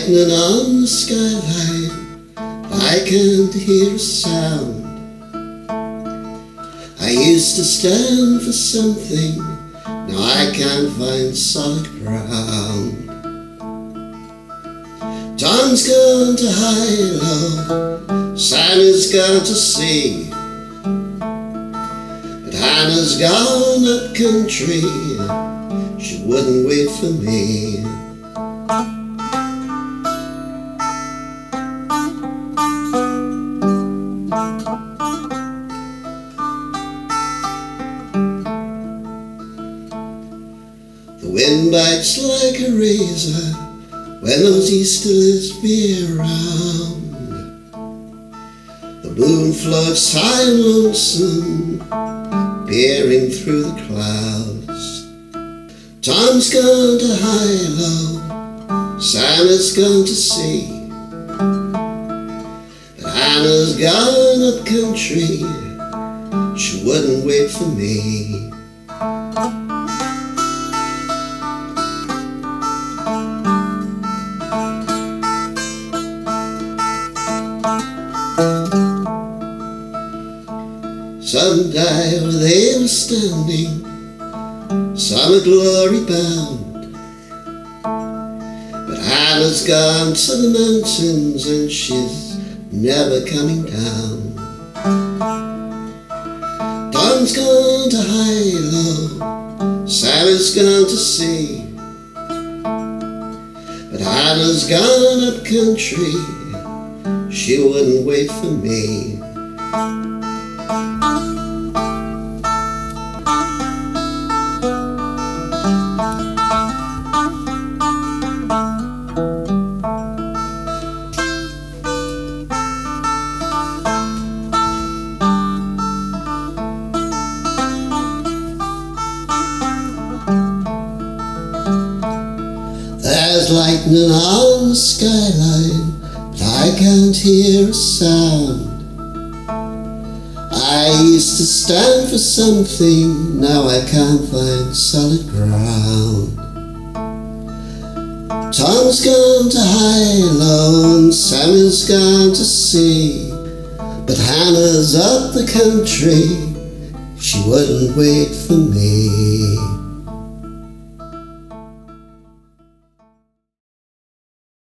lightning on the skyline, I can't hear a sound. I used to stand for something, now I can't find solid ground. Tom's gone to high-low, Santa's gone to sea, but Hannah's gone up country, she wouldn't wait for me. The wind bites like a razor when those Easterlies be around. The moon floats high and lonesome, peering through the clouds. Tom's gone to high-low, Santa's gone to sea, but Hannah's gone up country, she wouldn't wait for me. Some died where they were standing, some are glory bound, but Hannah's gone to the mountains and she's never coming down. Tom's gone to high-low, Santa's gone to sea, but Hannah's gone up country, she wouldn't wait for me. There's lightning on the skyline, but I can't hear a sound. I used to stand for something, now I can't find solid ground. Tom's gone to high-low and Sammy's gone to sea, but Hannah's up the country, she wouldn't wait for me.